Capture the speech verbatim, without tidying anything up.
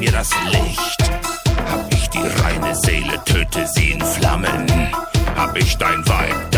mir das Licht. Hab ich die reine Seele, töte sie in Flammen. Hab ich dein Weib,